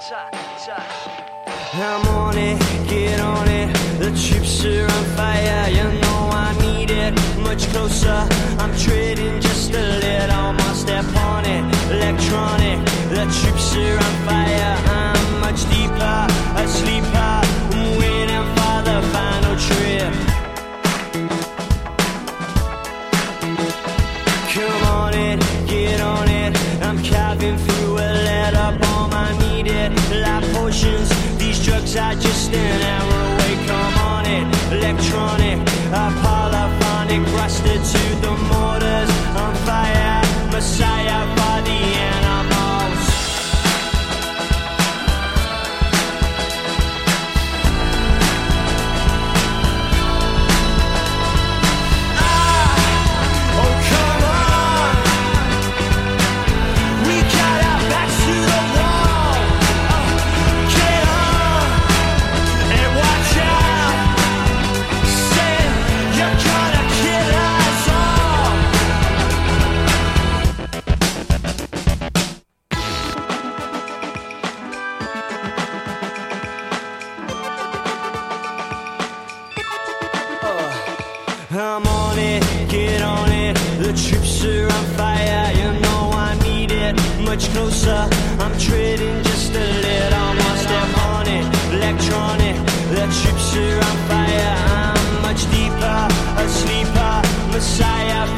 I'm on it, get on it. The troops are on fire, you know I need it. Much closer, I'm treading just a little more. Step on it, electronic. The troops are on fire, I'm much deeper, a sleeper. I'm waiting for the final trip. Come on it, get on it. I'm carving through a letter bomb. I need it, like potions. These drugs are just an hour away. Come on it, electronic, a polyphonic, rusted to the mortars. On fire, messiah for the animals. Oh come on, we got our backs to the wall. Get on and watch out. Say you're gonna kill us all. I'm on it, get on it. The troops are on fire, you know I need it. Much closer, I'm treading just a little more. Step on it, electronic. The troops are on fire, I'm much deeper, a sleeper, messiah.